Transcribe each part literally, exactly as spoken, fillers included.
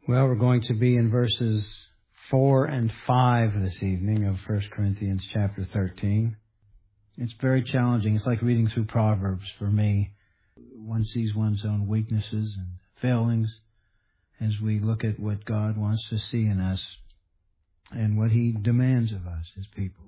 Well, we're going to be in verses four and five this evening of First Corinthians chapter thirteen. It's very challenging. It's like reading through Proverbs for me. One sees one's own weaknesses and failings as we look at what God wants to see in us and what He demands of us as people.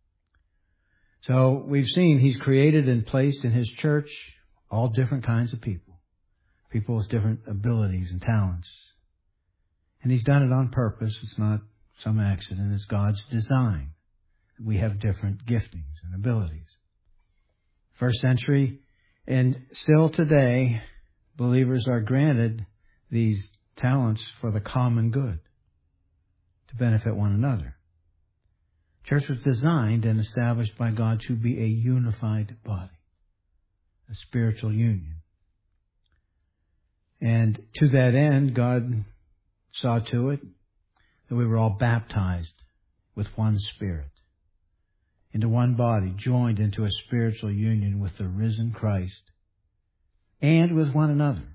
So we've seen He's created and placed in His church all different kinds of people. People with different abilities and talents. And He's done it on purpose. It's not some accident. It's God's design. We have different giftings and abilities. First century, and still today, believers are granted these talents for the common good, to benefit one another. Church was designed and established by God to be a unified body, a spiritual union. And to that end, God saw to it that we were all baptized with one Spirit, into one body, joined into a spiritual union with the risen Christ and with one another.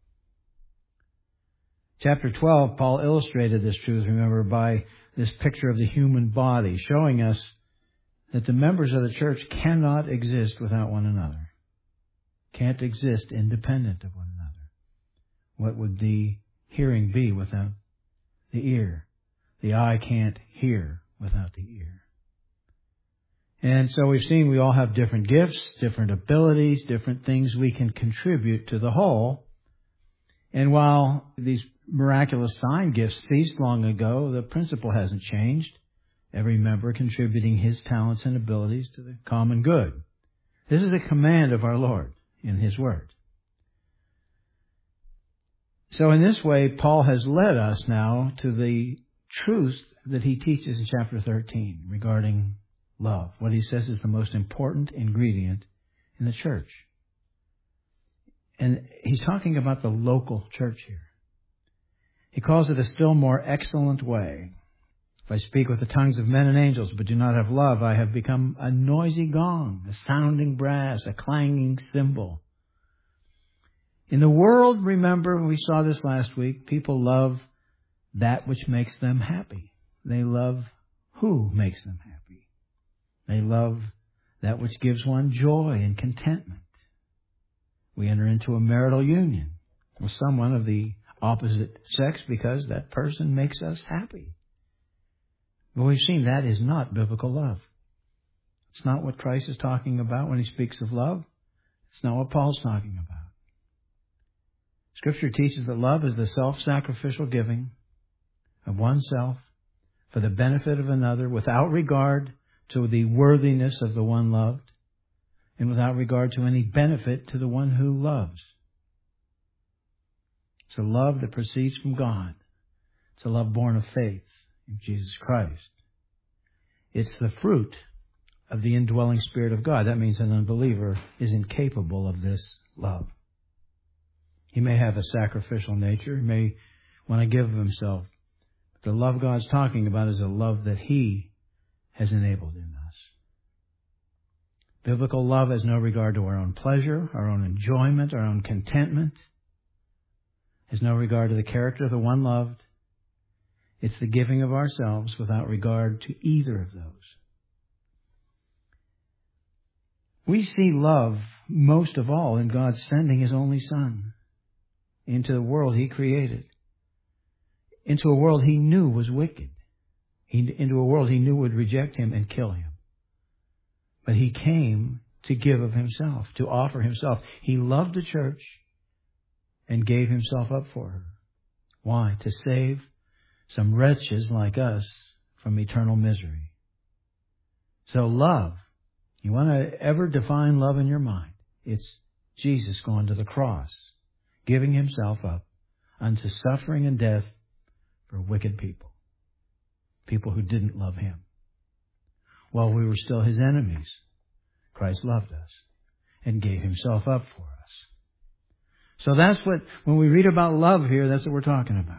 Chapter twelve, Paul illustrated this truth, remember, by this picture of the human body, showing us that the members of the church cannot exist without one another, can't exist independent of one another. What would the hearing be without the ear? The eye can't hear without the ear. And so we've seen we all have different gifts, different abilities, different things we can contribute to the whole. And while these miraculous sign gifts ceased long ago, the principle hasn't changed. Every member contributing his talents and abilities to the common good. This is a command of our Lord in His Word. So in this way, Paul has led us now to the truth that he teaches in chapter thirteen regarding love. What he says is the most important ingredient in the church. And he's talking about the local church here. He calls it a still more excellent way. If I speak with the tongues of men and angels, but do not have love, I have become a noisy gong, a sounding brass, a clanging cymbal. In the world, remember, we saw this last week, people love that which makes them happy. They love who makes them happy. They love that which gives one joy and contentment. We enter into a marital union with someone of the opposite sex because that person makes us happy. But we've seen that is not biblical love. It's not what Christ is talking about when He speaks of love. It's not what Paul's talking about. Scripture teaches that love is the self-sacrificial giving of oneself for the benefit of another without regard to the worthiness of the one loved and without regard to any benefit to the one who loves. It's a love that proceeds from God. It's a love born of faith in Jesus Christ. It's the fruit of the indwelling Spirit of God. That means an unbeliever is incapable of this love. He may have a sacrificial nature. He may want to give of himself. But the love God's talking about is a love that He has enabled in us. Biblical love has no regard to our own pleasure, our own enjoyment, our own contentment. Has no regard to the character of the one loved. It's the giving of ourselves without regard to either of those. We see love most of all in God sending His only Son into the world He created, into a world He knew was wicked, he, into a world He knew would reject Him and kill Him. But He came to give of Himself, to offer Himself. He loved the church and gave Himself up for her. Why? To save some wretches like us from eternal misery. So love, you want to ever define love in your mind, it's Jesus going to the cross, giving Himself up unto suffering and death for wicked people. People who didn't love Him. While we were still His enemies, Christ loved us and gave Himself up for us. So that's what, when we read about love here, that's what we're talking about.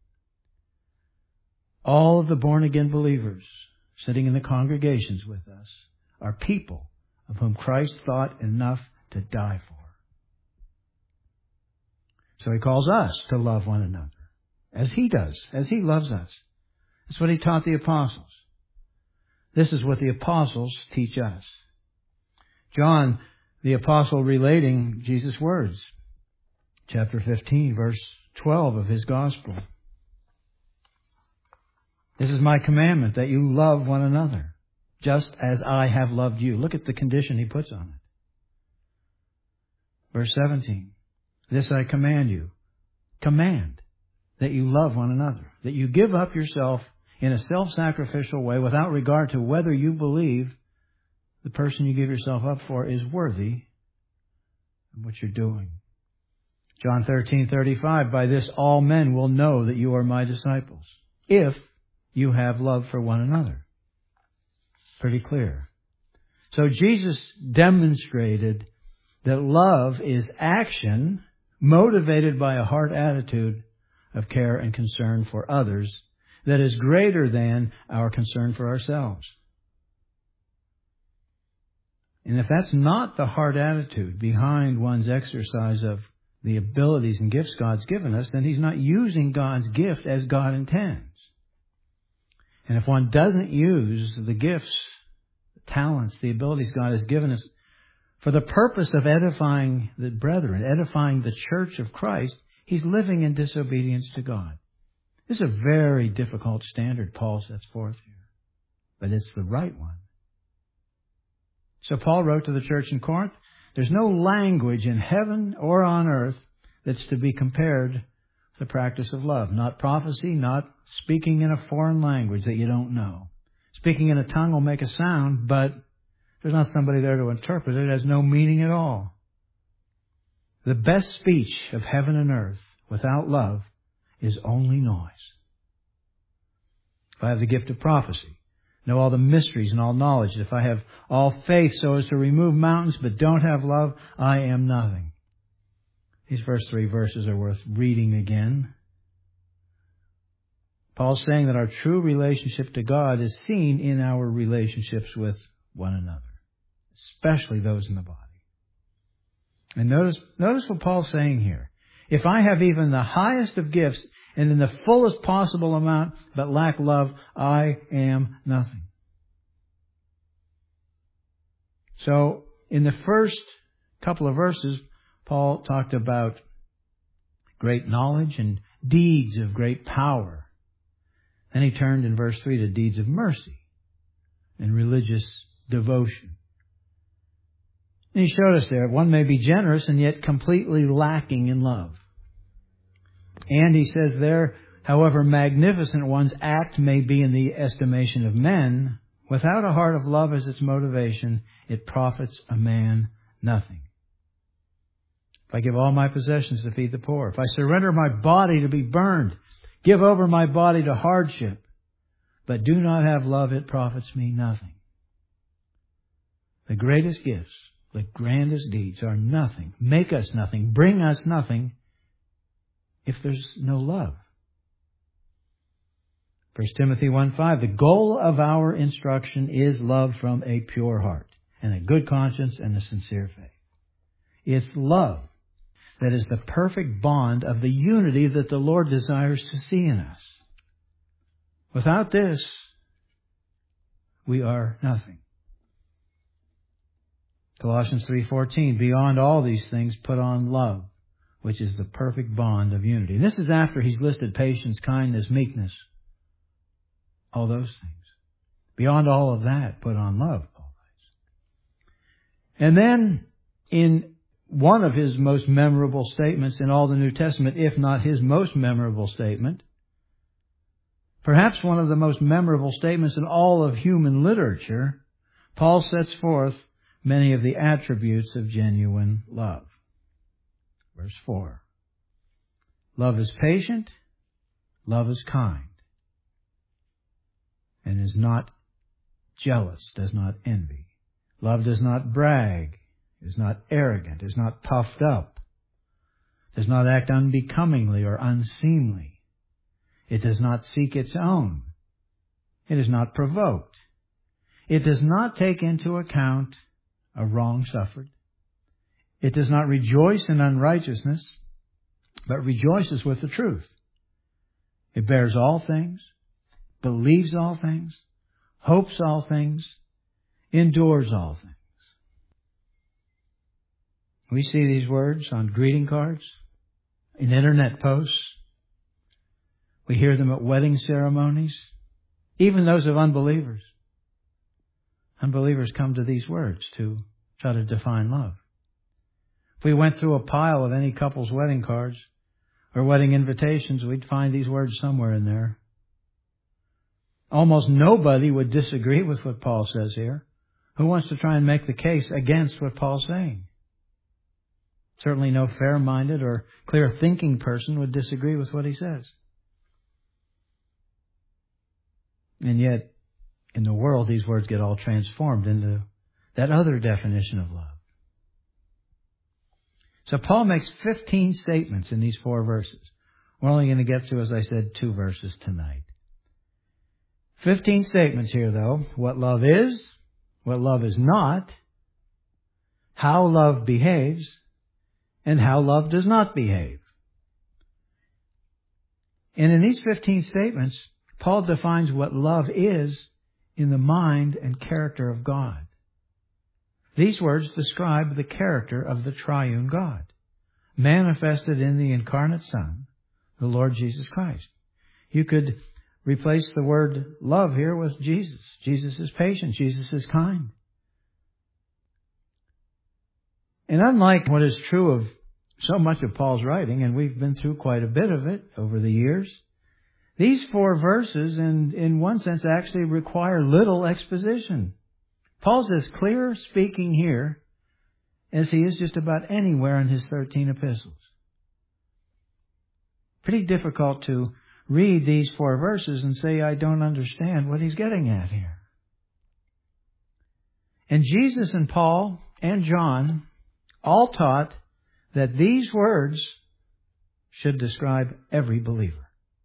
All of the born-again believers sitting in the congregations with us are people of whom Christ thought enough to die for. So He calls us to love one another as He does, as He loves us. That's what He taught the apostles. This is what the apostles teach us. John, the apostle, relating Jesus' words, chapter fifteen, verse twelve of his gospel. This is my commandment, that you love one another, just as I have loved you. Look at the condition he puts on it. Verse seventeen. This I command you. Command that you love one another, that you give up yourself in a self-sacrificial way without regard to whether you believe the person you give yourself up for is worthy of what you're doing. John thirteen thirty-five, by this all men will know that you are my disciples, if you have love for one another. Pretty clear. So Jesus demonstrated that love is action motivated by a heart attitude of care and concern for others that is greater than our concern for ourselves. And if that's not the heart attitude behind one's exercise of the abilities and gifts God's given us, then he's not using God's gift as God intends. And if one doesn't use the gifts, the talents, the abilities God has given us for the purpose of edifying the brethren, edifying the church of Christ, he's living in disobedience to God. This is a very difficult standard Paul sets forth here, but it's the right one. So Paul wrote to the church in Corinth, there's no language in heaven or on earth that's to be compared to the practice of love. Not prophecy, not speaking in a foreign language that you don't know. Speaking in a tongue will make a sound, but there's not somebody there to interpret it. It has no meaning at all. The best speech of heaven and earth without love is only noise. If I have the gift of prophecy, know all the mysteries and all knowledge, if I have all faith so as to remove mountains but don't have love, I am nothing. These first three verses are worth reading again. Paul's saying that our true relationship to God is seen in our relationships with one another, especially those in the body. And notice, notice what Paul's saying here. If I have even the highest of gifts and in the fullest possible amount but lack love, I am nothing. So, in the first couple of verses, Paul talked about great knowledge and deeds of great power. Then he turned in verse three to deeds of mercy and religious devotion. And he showed us there, one may be generous and yet completely lacking in love. And he says there, however magnificent one's act may be in the estimation of men, without a heart of love as its motivation, it profits a man nothing. If I give all my possessions to feed the poor, if I surrender my body to be burned, give over my body to hardship, but do not have love, it profits me nothing. The greatest gifts, the grandest deeds are nothing, make us nothing, bring us nothing, if there's no love. First Timothy one five, the goal of our instruction is love from a pure heart and a good conscience and a sincere faith. It's love that is the perfect bond of the unity that the Lord desires to see in us. Without this, we are nothing. Colossians three fourteen, beyond all these things, put on love, which is the perfect bond of unity. And this is after he's listed patience, kindness, meekness, all those things. Beyond all of that, put on love, Paul writes. And then, in one of his most memorable statements in all the New Testament, if not his most memorable statement, perhaps one of the most memorable statements in all of human literature, Paul sets forth many of the attributes of genuine love. Verse four. Love is patient, love is kind, and is not jealous, does not envy. Love does not brag, is not arrogant, is not puffed up, does not act unbecomingly or unseemly. It does not seek its own. It is not provoked. It does not take into account a wrong suffered. It does not rejoice in unrighteousness, but rejoices with the truth. It bears all things, believes all things, hopes all things, endures all things. We see these words on greeting cards, in internet posts. We hear them at wedding ceremonies, even those of unbelievers. Unbelievers come to these words to try to define love. If we went through a pile of any couple's wedding cards or wedding invitations, we'd find these words somewhere in there. Almost nobody would disagree with what Paul says here. Who wants to try and make the case against what Paul's saying? Certainly no fair-minded or clear-thinking person would disagree with what he says. And yet, in the world, these words get all transformed into that other definition of love. So Paul makes fifteen statements in these four verses. We're only going to get through, as I said, two verses tonight. Fifteen statements here, though. What love is, what love is not, how love behaves, and how love does not behave. And in these fifteen statements, Paul defines what love is in the mind and character of God. These words describe the character of the triune God, manifested in the incarnate Son, the Lord Jesus Christ. You could replace the word love here with Jesus. Jesus is patient. Jesus is kind. And unlike what is true of so much of Paul's writing, and we've been through quite a bit of it over the years, these four verses, in, in one sense, actually require little exposition. Paul's as clear speaking here as he is just about anywhere in his thirteen epistles. Pretty difficult to read these four verses and say, I don't understand what he's getting at here. And Jesus and Paul and John all taught that these words should describe every believer.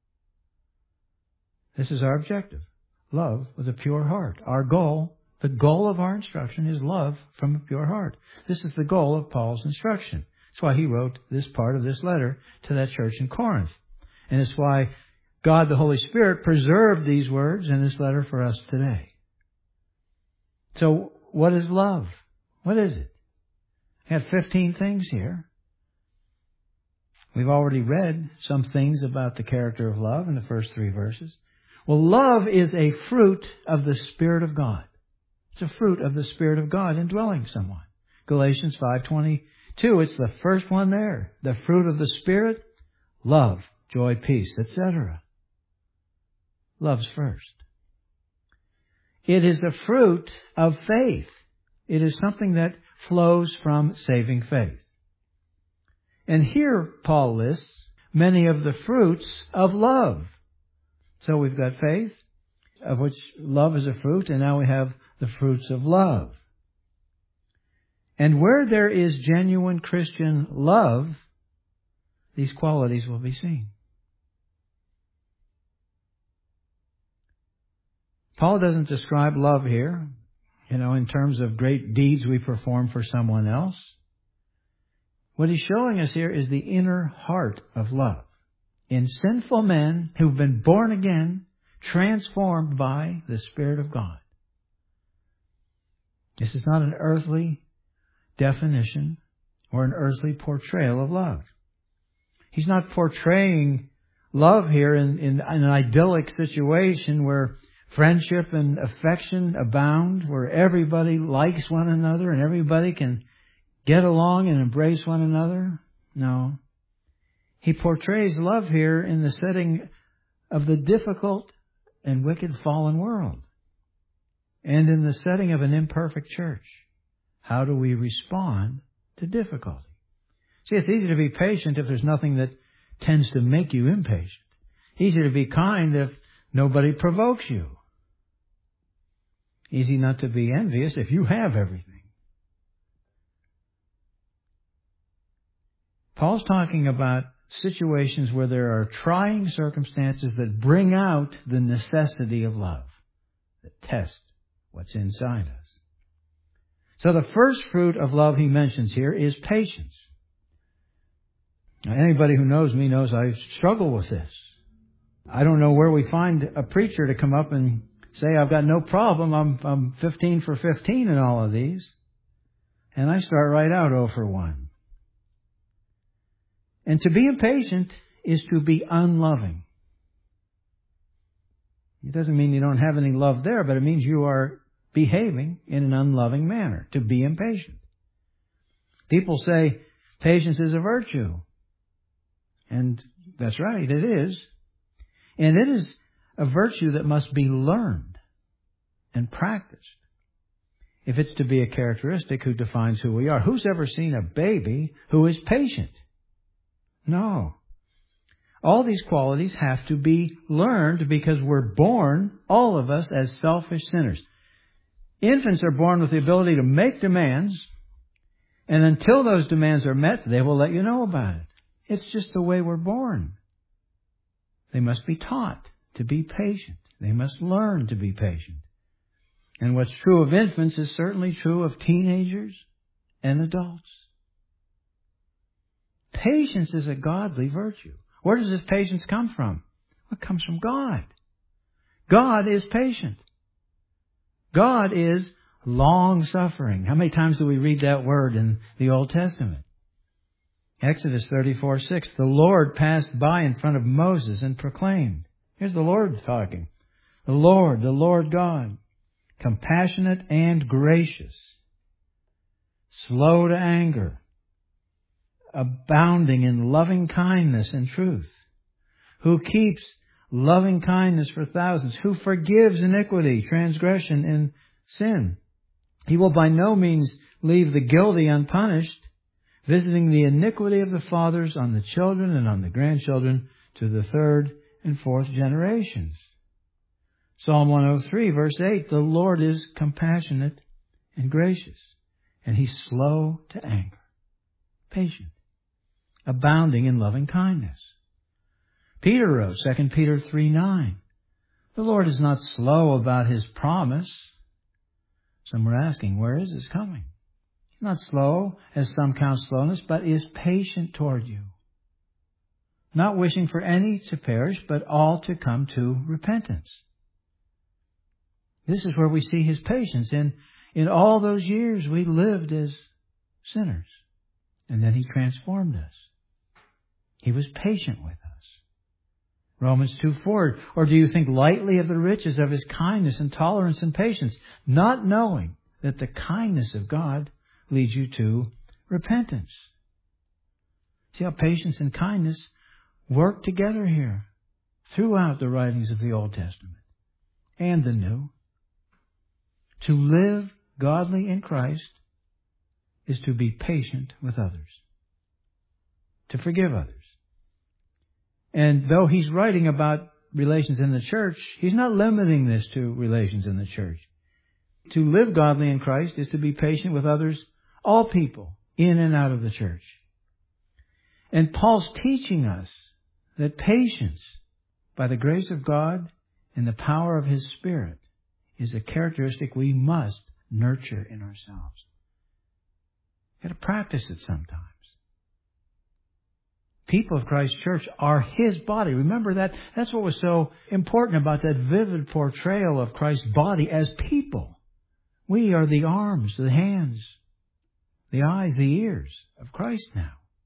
This is our objective. Love with a pure heart. Our goal, the goal of our instruction is love from a pure heart. This is the goal of Paul's instruction. That's why he wrote this part of this letter to that church in Corinth. And it's why God, the Holy Spirit, preserved these words in this letter for us today. So, what is love? What is it? I have fifteen things here. We've already read some things about the character of love in the first three verses. Well, love is a fruit of the Spirit of God. It's a fruit of the Spirit of God indwelling someone. Galatians five twenty-two, it's the first one there. The fruit of the Spirit, love, joy, peace, et cetera. Love's first. It is a fruit of faith. It is something that flows from saving faith. And here Paul lists many of the fruits of love. So we've got faith, of which love is a fruit, and now we have the fruits of love. And where there is genuine Christian love, these qualities will be seen. Paul doesn't describe love here, you know, in terms of great deeds we perform for someone else. What he's showing us here is the inner heart of love in sinful men who've been born again, transformed by the Spirit of God. This is not an earthly definition or an earthly portrayal of love. He's not portraying love here in, in, in an idyllic situation where friendship and affection abound, where everybody likes one another and everybody can get along and embrace one another. No. He portrays love here in the setting of the difficult and wicked fallen world. And in the setting of an imperfect church. How do we respond to difficulty? See, it's easy to be patient if there's nothing that tends to make you impatient. Easy to be kind if nobody provokes you. Easy not to be envious if you have everything. Paul's talking about situations where there are trying circumstances that bring out the necessity of love, that test what's inside us. So the first fruit of love he mentions here is patience. Now, anybody who knows me knows I struggle with this. I don't know where we find a preacher to come up and say, I've got no problem. I'm, I'm fifteen for fifteen in all of these. And I start right out oh for one. And to be impatient is to be unloving. It doesn't mean you don't have any love there, but it means you are behaving in an unloving manner, to be impatient. People say patience is a virtue. And that's right, it is. And it is a virtue that must be learned and practiced. If it's to be a characteristic who defines who we are. Who's ever seen a baby who is patient? No. All these qualities have to be learned because we're born, all of us, as selfish sinners. Infants are born with the ability to make demands, and until those demands are met, they will let you know about it. It's just the way we're born. They must be taught to be patient. They must learn to be patient. And what's true of infants is certainly true of teenagers and adults. Patience is a godly virtue. Where does this patience come from? Well, it comes from God. God is patient. God is long-suffering. How many times do we read that word in the Old Testament? Exodus thirty-four six, the Lord passed by in front of Moses and proclaimed. Here's the Lord talking. The Lord, the Lord God, compassionate and gracious, slow to anger, abounding in loving kindness and truth, who keeps loving kindness for thousands, who forgives iniquity, transgression, and sin. He will by no means leave the guilty unpunished, visiting the iniquity of the fathers on the children and on the grandchildren to the third and fourth generations. Psalm one oh three, verse eight, the Lord is compassionate and gracious, and He's slow to anger, patient, abounding in loving kindness. Peter wrote, Second Peter three nine, the Lord is not slow about His promise. Some were asking, where is this coming? He's not slow, as some count slowness, but is patient toward you, not wishing for any to perish, but all to come to repentance. This is where we see His patience. In, in all those years we lived as sinners, and then He transformed us. He was patient with us. Romans two four, or do you think lightly of the riches of His kindness and tolerance and patience, not knowing that the kindness of God leads you to repentance? See how patience and kindness work together here throughout the writings of the Old Testament and the New. To live godly in Christ is to be patient with others, to forgive others. And though he's writing about relations in the church, he's not limiting this to relations in the church. To live godly in Christ is to be patient with others, all people, in and out of the church. And Paul's teaching us that patience, by the grace of God and the power of His Spirit, is a characteristic we must nurture in ourselves. You've got to practice it sometimes. People of Christ Church are His body. Remember that? That's what was so important about that vivid portrayal of Christ's body as people. We are the arms, the hands, the eyes, the ears of Christ now.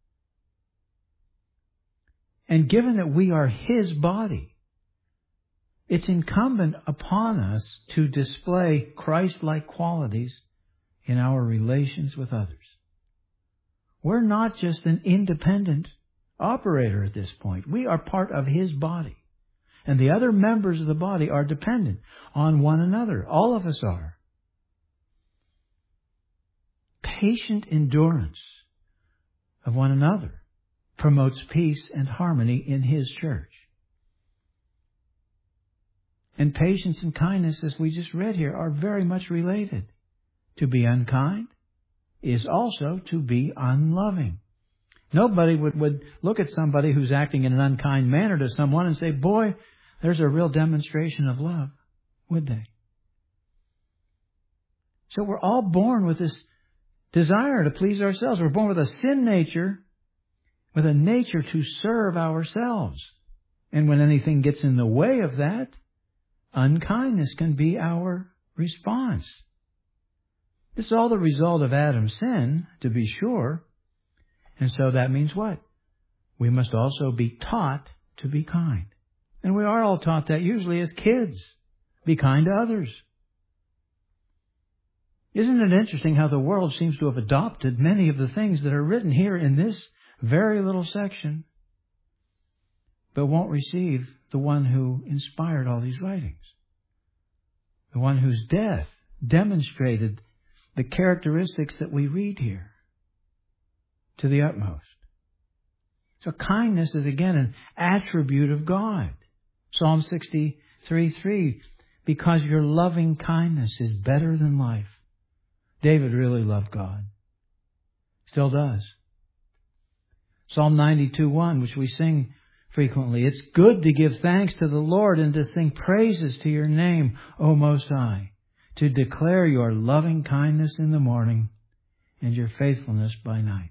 And given that we are His body, it's incumbent upon us to display Christ-like qualities in our relations with others. We're not just an independent operator at this point. We are part of His body. And the other members of the body are dependent on one another. All of us are. Patient endurance of one another promotes peace and harmony in His church. And patience and kindness, as we just read here, are very much related. To be unkind is also to be unloving. Nobody would, would look at somebody who's acting in an unkind manner to someone and say, boy, there's a real demonstration of love, would they? So we're all born with this desire to please ourselves. We're born with a sin nature, with a nature to serve ourselves. And when anything gets in the way of that, unkindness can be our response. This is all the result of Adam's sin, to be sure. And so that means what? We must also be taught to be kind. And we are all taught that usually as kids. Be kind to others. Isn't it interesting how the world seems to have adopted many of the things that are written here in this very little section, but won't receive the one who inspired all these writings? The one whose death demonstrated the characteristics that we read here to the utmost. So kindness is again an attribute of God. Psalm sixty-three three, because your loving kindness is better than life. David really loved God. Still does. Psalm ninety-two one, which we sing frequently. It's good to give thanks to the Lord and to sing praises to your name, O Most High, to declare your loving kindness in the morning and your faithfulness by night.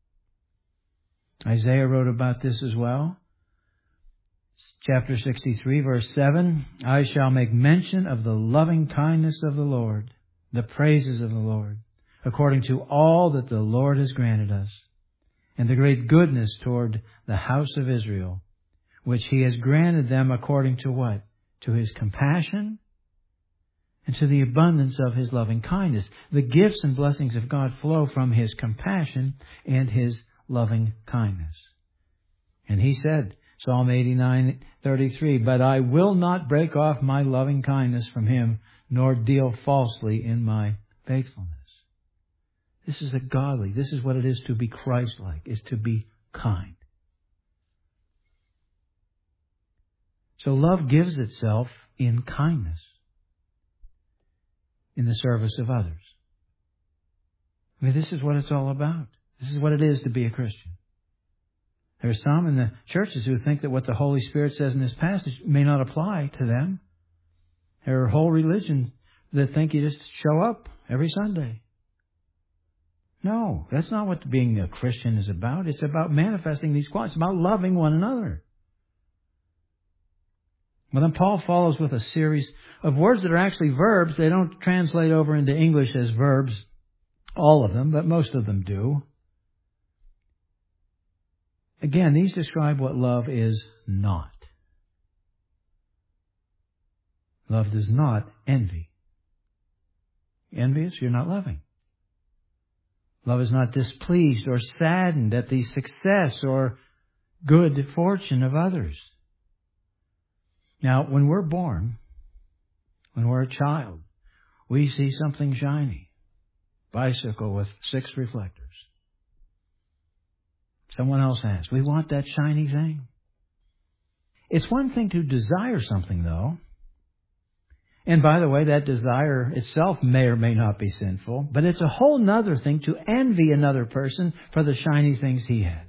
Isaiah wrote about this as well. Chapter sixty-three, verse seven, I shall make mention of the loving kindness of the Lord, the praises of the Lord, according to all that the Lord has granted us, and the great goodness toward the house of Israel, which he has granted them according to what? To his compassion and to the abundance of his loving kindness. The gifts and blessings of God flow from his compassion and his loving kindness. And he said, Psalm eighty-nine thirty-three, but I will not break off my loving kindness from him, nor deal falsely in my faithfulness. This is a godly, this is what it is to be Christ-like, is to be kind. So love gives itself in kindness, in the service of others. I mean, this is what it's all about. This is what it is to be a Christian. There are some in the churches who think that what the Holy Spirit says in this passage may not apply to them. There are whole religions that think you just show up every Sunday. No, that's not what being a Christian is about. It's about manifesting these qualities. It's about loving one another. Well, then Paul follows with a series of words that are actually verbs. They don't translate over into English as verbs, all of them, but most of them do. Again, these describe what love is not. Love does not envy. Envious, you're not loving. Love is not displeased or saddened at the success or good fortune of others. Now, when we're born, when we're a child, we see something shiny. Bicycle with six reflectors. Someone else has. We want that shiny thing. It's one thing to desire something, though. And by the way, that desire itself may or may not be sinful. But it's a whole nother thing to envy another person for the shiny things he has.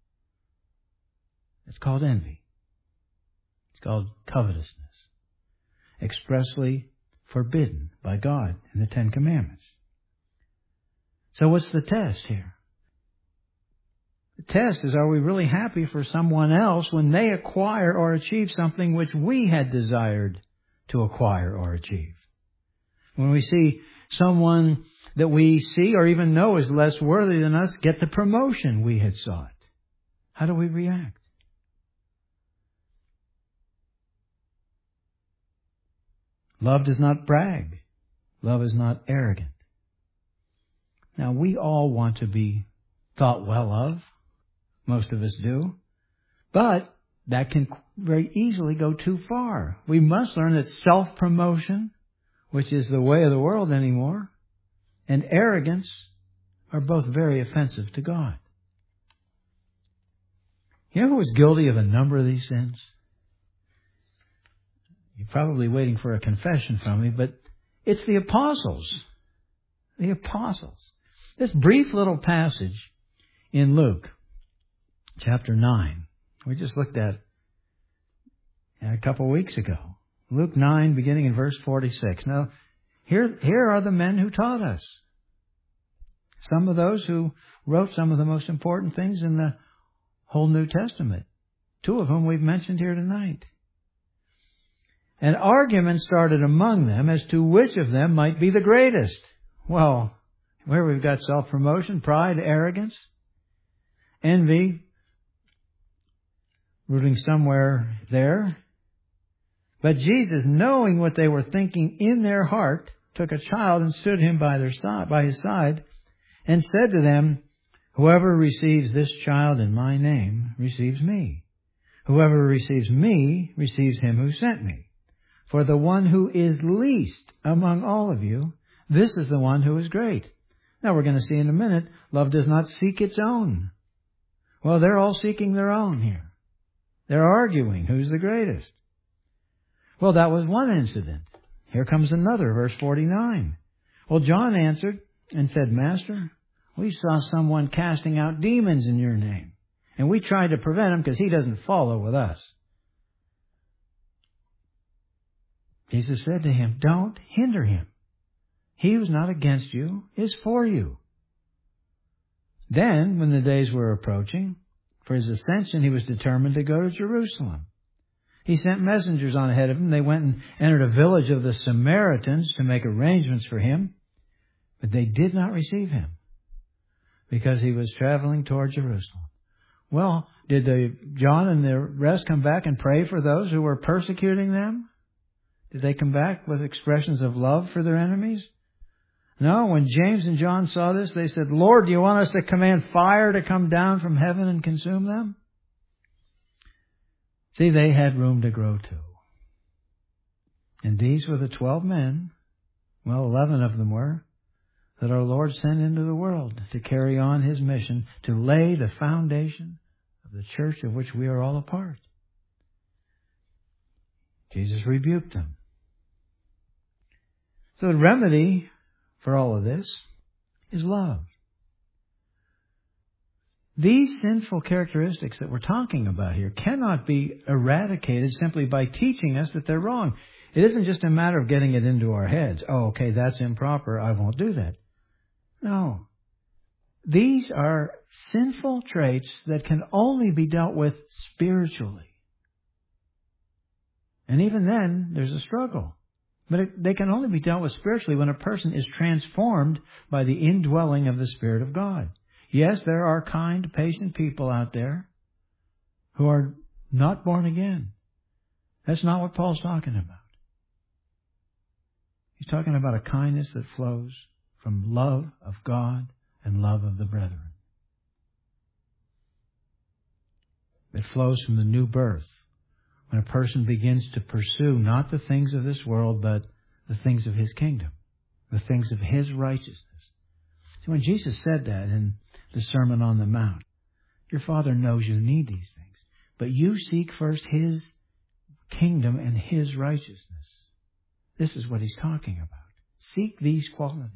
It's called envy. It's called covetousness. Expressly forbidden by God in the Ten Commandments. So what's the test here? The test is, are we really happy for someone else when they acquire or achieve something which we had desired to acquire or achieve? When we see someone that we see or even know is less worthy than us get the promotion we had sought, how do we react? Love does not brag. Love is not arrogant. Now, we all want to be thought well of. Most of us do. But that can very easily go too far. We must learn that self-promotion, which is the way of the world anymore, and arrogance are both very offensive to God. You know who was guilty of a number of these sins? You're probably waiting for a confession from me, but it's the apostles. The apostles. This brief little passage in Luke, chapter nine, we just looked at a couple of weeks ago. Luke nine, beginning in verse forty-six. Now, here, here are the men who taught us. Some of those who wrote some of the most important things in the whole New Testament. two of whom we've mentioned here tonight. An argument started among them as to which of them might be the greatest. Well, where we've got self-promotion, pride, arrogance, envy, rooting somewhere there. But Jesus, knowing what they were thinking in their heart, took a child and stood him by their side, by his side, and said to them, "Whoever receives this child in my name receives me. Whoever receives me receives him who sent me. For the one who is least among all of you, this is the one who is great." Now we're going to see in a minute, love does not seek its own. Well, they're all seeking their own here. They're arguing who's the greatest. Well, that was one incident. Here comes another, verse forty-nine. Well, John answered and said, "Master, we saw someone casting out demons in your name, and we tried to prevent him because he doesn't follow with us." Jesus said to him, "Don't hinder him. He who's not against you is for you." Then, when the days were approaching for his ascension, he was determined to go to Jerusalem. He sent messengers on ahead of him. They went and entered a village of the Samaritans to make arrangements for him. But they did not receive him because he was traveling toward Jerusalem. Well, did the, John and the rest come back and pray for those who were persecuting them? Did they come back with expressions of love for their enemies? No, when James and John saw this, they said, "Lord, do you want us to command fire to come down from heaven and consume them?" See, they had room to grow too. And these were the twelve men, well, eleven of them were, that our Lord sent into the world to carry on his mission, to lay the foundation of the church of which we are all a part. Jesus rebuked them. So the remedy for all of this is love. These sinful characteristics that we're talking about here cannot be eradicated simply by teaching us that they're wrong. It isn't just a matter of getting it into our heads. Oh, okay, that's improper. I won't do that. No. These are sinful traits that can only be dealt with spiritually. And even then, there's a struggle. But it, they can only be dealt with spiritually when a person is transformed by the indwelling of the Spirit of God. Yes, there are kind, patient people out there who are not born again. That's not what Paul's talking about. He's talking about a kindness that flows from love of God and love of the brethren. It flows from the new birth, when a person begins to pursue not the things of this world, but the things of his kingdom, the things of his righteousness. See, when Jesus said that in the Sermon on the Mount, your Father knows you need these things, but you seek first his kingdom and his righteousness. This is what he's talking about. Seek these qualities.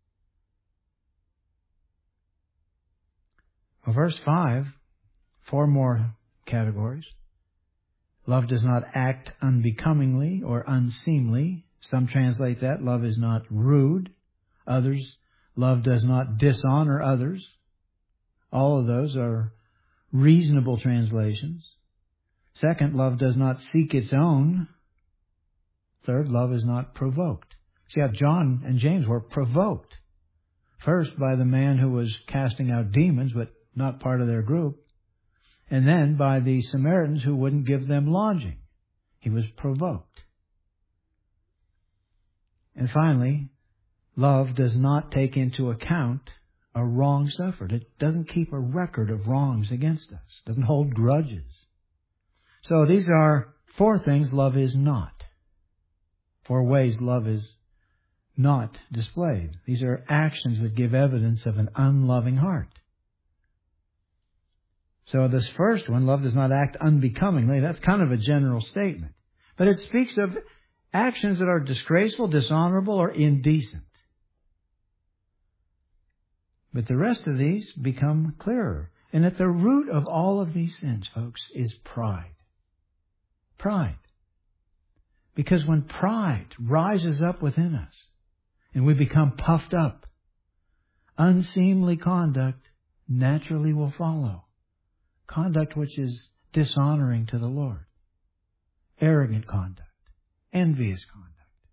Well, verse five, four more categories. Love does not act unbecomingly or unseemly. Some translate that. Love is not rude. Others, love does not dishonor others. All of those are reasonable translations. Second, love does not seek its own. Third, love is not provoked. See how John and James were provoked. First by the man who was casting out demons, but not part of their group. And then by the Samaritans who wouldn't give them lodging. He was provoked. And finally, love does not take into account a wrong suffered. It doesn't keep a record of wrongs against us. It doesn't hold grudges. So these are four things love is not. Four ways love is not displayed. These are actions that give evidence of an unloving heart. So this first one, love does not act unbecomingly, that's kind of a general statement. But it speaks of actions that are disgraceful, dishonorable, or indecent. But the rest of these become clearer. And at the root of all of these sins, folks, is pride. Pride. Because when pride rises up within us and we become puffed up, unseemly conduct naturally will follow. Conduct which is dishonoring to the Lord. Arrogant conduct. Envious conduct.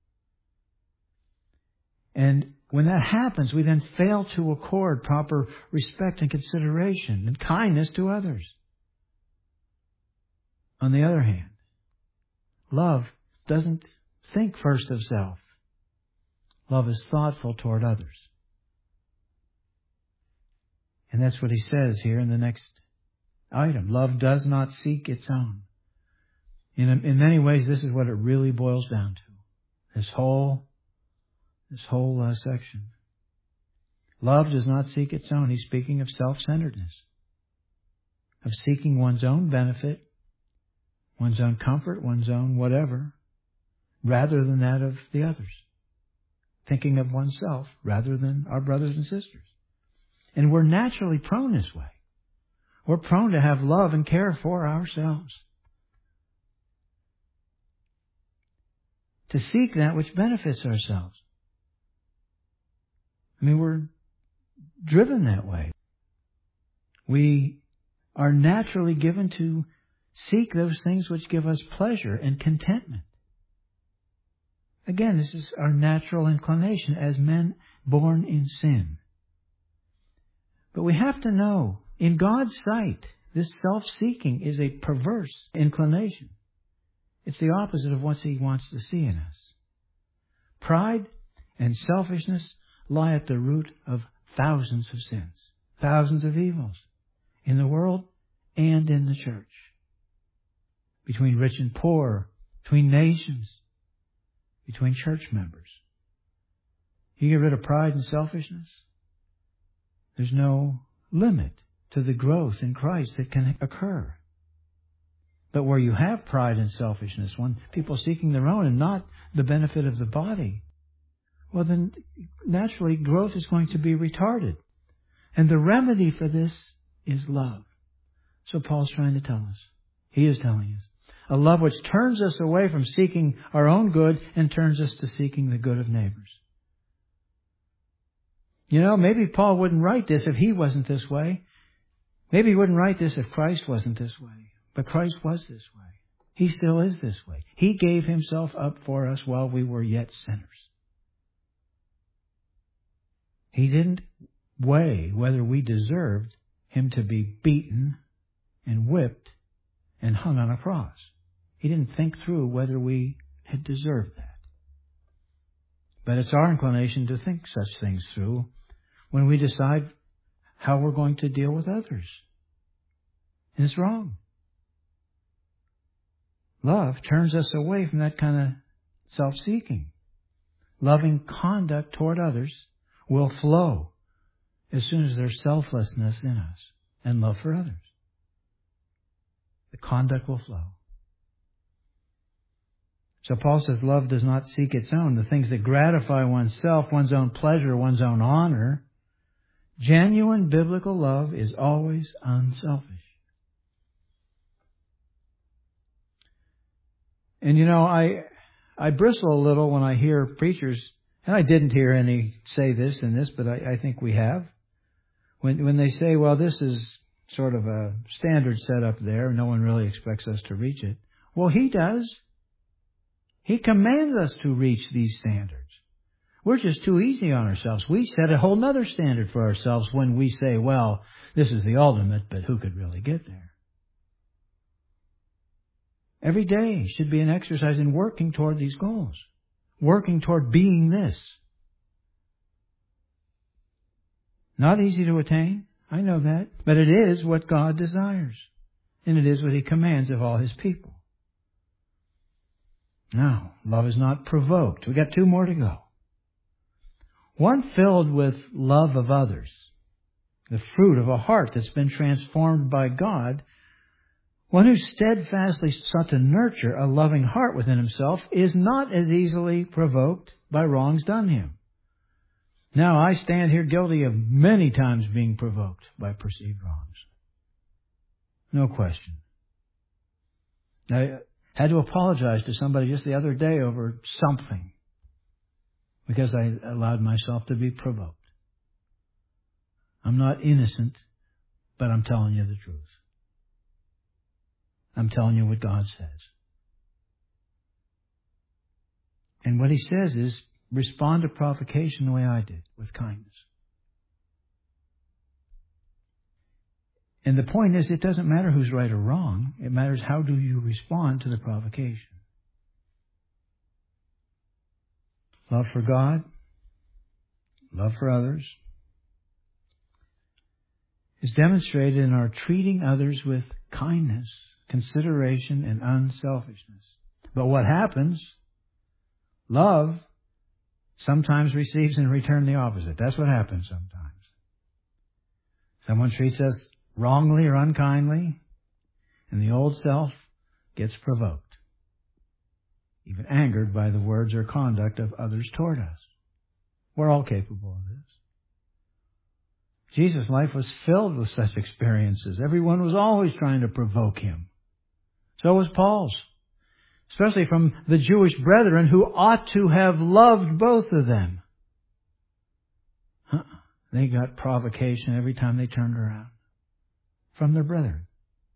And when that happens, we then fail to accord proper respect and consideration and kindness to others. On the other hand, love doesn't think first of self. Love is thoughtful toward others. And that's what he says here in the next item. Love does not seek its own. In, in many ways, this is what it really boils down to. This whole, this whole uh, section. Love does not seek its own. He's speaking of self-centeredness. Of seeking one's own benefit, one's own comfort, one's own whatever, rather than that of the others. Thinking of oneself rather than our brothers and sisters. And we're naturally prone this way. We're prone to have love and care for ourselves. To seek that which benefits ourselves. I mean, we're driven that way. We are naturally given to seek those things which give us pleasure and contentment. Again, this is our natural inclination as men born in sin. But we have to know, in God's sight, this self-seeking is a perverse inclination. It's the opposite of what He wants to see in us. Pride and selfishness lie at the root of thousands of sins, thousands of evils in the world and in the church. Between rich and poor, between nations, between church members. You get rid of pride and selfishness, there's no limit to the growth in Christ that can occur. But where you have pride and selfishness, when people seeking their own and not the benefit of the body, well then naturally growth is going to be retarded. And the remedy for this is love. So Paul's trying to tell us. He is telling us. A love which turns us away from seeking our own good and turns us to seeking the good of neighbors. You know, maybe Paul wouldn't write this if he wasn't this way. Maybe he wouldn't write this if Christ wasn't this way. But Christ was this way. He still is this way. He gave Himself up for us while we were yet sinners. He didn't weigh whether we deserved Him to be beaten and whipped and hung on a cross. He didn't think through whether we had deserved that. But it's our inclination to think such things through when we decide how we're going to deal with others. And it's wrong. Love turns us away from that kind of self-seeking. Loving conduct toward others will flow as soon as there's selflessness in us and love for others. The conduct will flow. So Paul says love does not seek its own. The things that gratify oneself, one's own pleasure, one's own honor. Genuine biblical love is always unselfish. And you know, I I bristle a little when I hear preachers, and I didn't hear any say this and this, but I, I think we have. When when they say, well, this is sort of a standard set up there, no one really expects us to reach it. Well, He does. He commands us to reach these standards. We're just too easy on ourselves. We set a whole other standard for ourselves when we say, well, this is the ultimate, but who could really get there? Every day should be an exercise in working toward these goals. Working toward being this. Not easy to attain. I know that. But it is what God desires. And it is what He commands of all His people. Now, love is not provoked. We've got two more to go. One filled with love of others. The fruit of a heart that's been transformed by God. One who steadfastly sought to nurture a loving heart within himself is not as easily provoked by wrongs done him. Now, I stand here guilty of many times being provoked by perceived wrongs. No question. I had to apologize to somebody just the other day over something because I allowed myself to be provoked. I'm not innocent, but I'm telling you the truth. I'm telling you what God says. And what he says is, respond to provocation the way I did, with kindness. And the point is, it doesn't matter who's right or wrong. It matters how do you respond to the provocation. Love for God, love for others, is demonstrated in our treating others with kindness, consideration, and unselfishness. But what happens? Love sometimes receives in return the opposite. That's what happens sometimes. Someone treats us wrongly or unkindly, and the old self gets provoked, even angered by the words or conduct of others toward us. We're all capable of this. Jesus' life was filled with such experiences. Everyone was always trying to provoke him. So was Paul's, especially from the Jewish brethren who ought to have loved both of them. Huh. They got provocation every time they turned around from their brethren.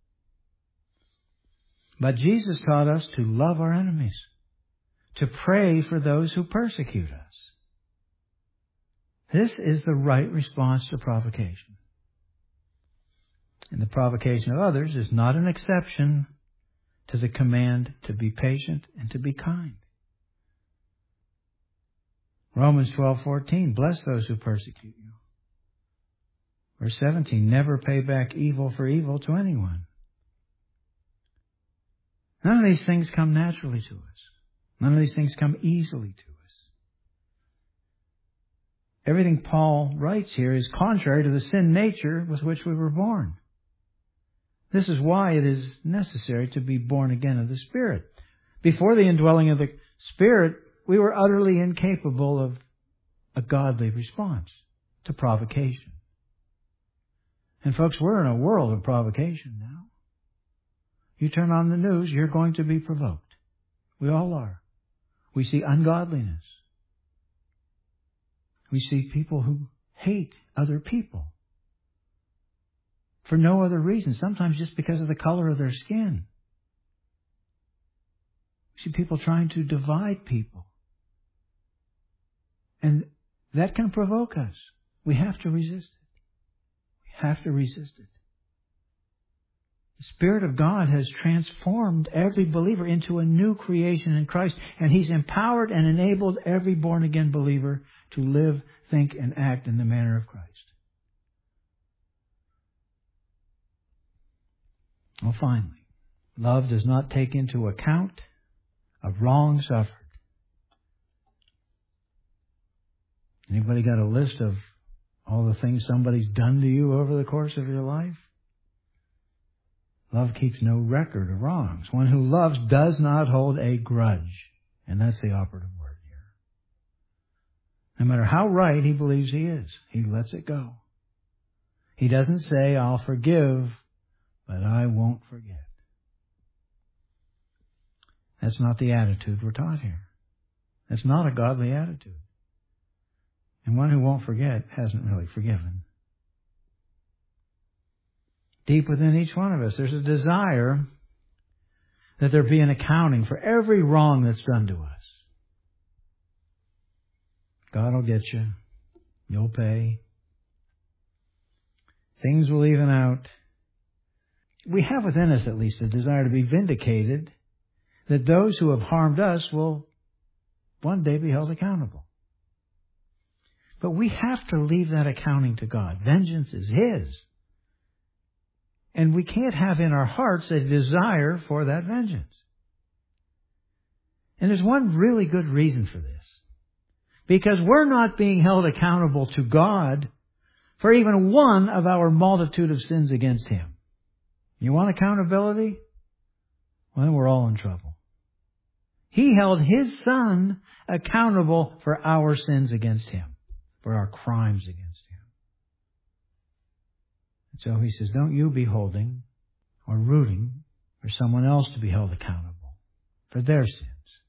But Jesus taught us to love our enemies, to pray for those who persecute us. This is the right response to provocation. And the provocation of others is not an exception to the command to be patient and to be kind. Romans twelve fourteen, bless those who persecute you. Verse seventeen, never pay back evil for evil to anyone. None of these things come naturally to us. None of these things come easily to us. Everything Paul writes here is contrary to the sin nature with which we were born. This is why it is necessary to be born again of the Spirit. Before the indwelling of the Spirit, we were utterly incapable of a godly response to provocation. And folks, we're in a world of provocation now. You turn on the news, you're going to be provoked. We all are. We see ungodliness. We see people who hate other people for no other reason, sometimes just because of the color of their skin. We see people trying to divide people. And that can provoke us. We have to resist it. We have to resist it. The Spirit of God has transformed every believer into a new creation in Christ, and He's empowered and enabled every born-again believer to live, think, and act in the manner of Christ. Well, finally, love does not take into account a wrong suffered. Anybody got a list of all the things somebody's done to you over the course of your life? Love keeps no record of wrongs. One who loves does not hold a grudge. And that's the operative word here. No matter how right he believes he is, he lets it go. He doesn't say, I'll forgive, but I won't forget. That's not the attitude we're taught here. That's not a godly attitude. And one who won't forget hasn't really forgiven. Deep within each one of us, there's a desire that there be an accounting for every wrong that's done to us. God will get you. You'll pay. Things will even out. We have within us at least a desire to be vindicated, that those who have harmed us will one day be held accountable. But we have to leave that accounting to God. Vengeance is His. And we can't have in our hearts a desire for that vengeance. And there's one really good reason for this. Because we're not being held accountable to God for even one of our multitude of sins against Him. You want accountability? Well, then we're all in trouble. He held His Son accountable for our sins against Him, for our crimes against Him. So He says, don't you be holding or rooting for someone else to be held accountable for their sins.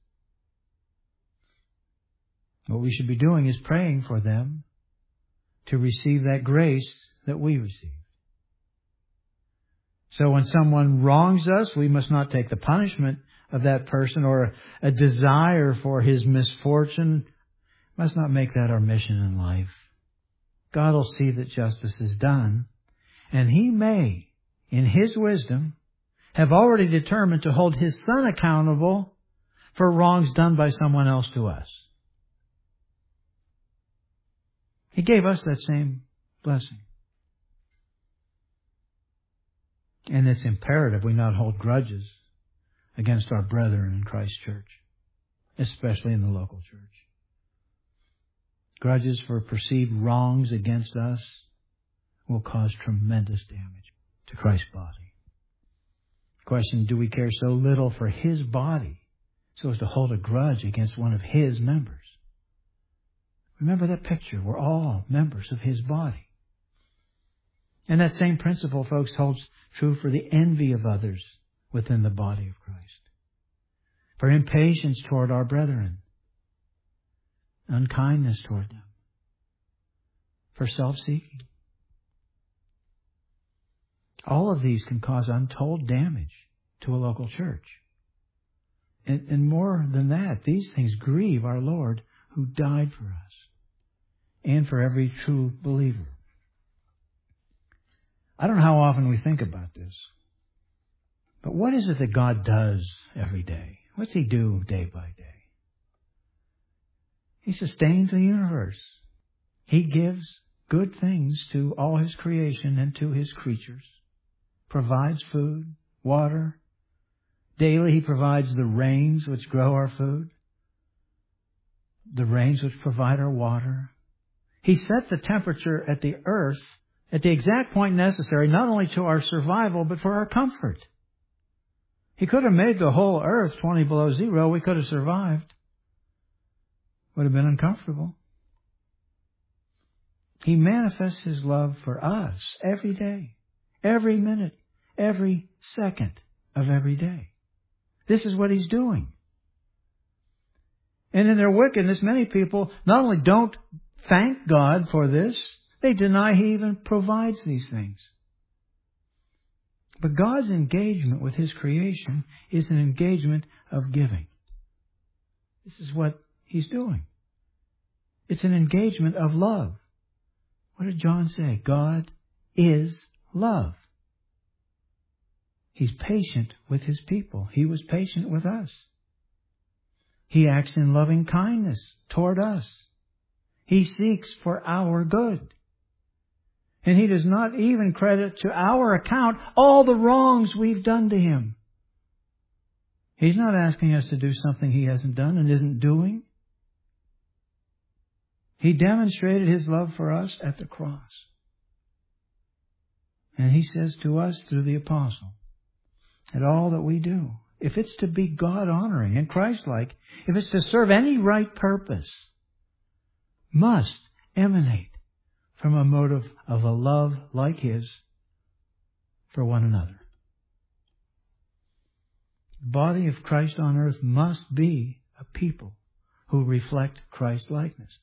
What we should be doing is praying for them to receive that grace that we receive. So when someone wrongs us, we must not take the punishment of that person or a desire for his misfortune. Must not make that our mission in life. God will see that justice is done, and He may, in His wisdom, have already determined to hold His Son accountable for wrongs done by someone else to us. He gave us that same blessing. And it's imperative we not hold grudges against our brethren in Christ's church, especially in the local church. Grudges for perceived wrongs against us will cause tremendous damage to Christ's body. Question, do we care so little for His body so as to hold a grudge against one of His members? Remember that picture. We're all members of His body. And that same principle, folks, holds true for the envy of others within the body of Christ. For impatience toward our brethren. Unkindness toward them. For self-seeking. All of these can cause untold damage to a local church. And, and more than that, these things grieve our Lord who died for us and for every true believer. I don't know how often we think about this, but what is it that God does every day? What's He do day by day? He sustains the universe. He gives good things to all His creation and to His creatures. Provides food, water. Daily He provides the rains which grow our food. The rains which provide our water. He set the temperature at the earth at the exact point necessary, not only to our survival, but for our comfort. He could have made the whole earth twenty below zero. We could have survived. Would have been uncomfortable. He manifests His love for us every day, every minute, every second of every day. This is what He's doing. And in their wickedness, many people not only don't thank God for this, they deny He even provides these things. But God's engagement with His creation is an engagement of giving. This is what He's doing. It's an engagement of love. What did John say? God is love. He's patient with His people. He was patient with us. He acts in loving kindness toward us. He seeks for our good. And He does not even credit to our account all the wrongs we've done to Him. He's not asking us to do something He hasn't done and isn't doing. He demonstrated His love for us at the cross. And He says to us through the apostle that all that we do, if it's to be God-honoring and Christ-like, if it's to serve any right purpose, must emanate from a motive of a love like His for one another. The body of Christ on earth must be a people who reflect Christ-likeness.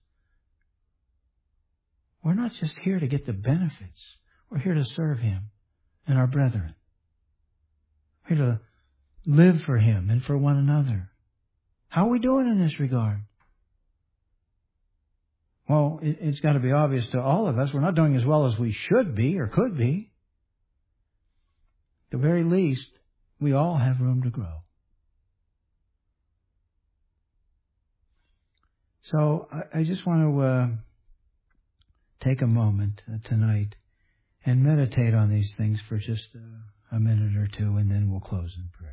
We're not just here to get the benefits. We're here to serve Him and our brethren. We're here to live for Him and for one another. How are we doing in this regard? Well, it's got to be obvious to all of us. We're not doing as well as we should be or could be. At the very least, we all have room to grow. So I just want to uh, take a moment uh, tonight and meditate on these things for just uh, a minute or two, and then we'll close in prayer.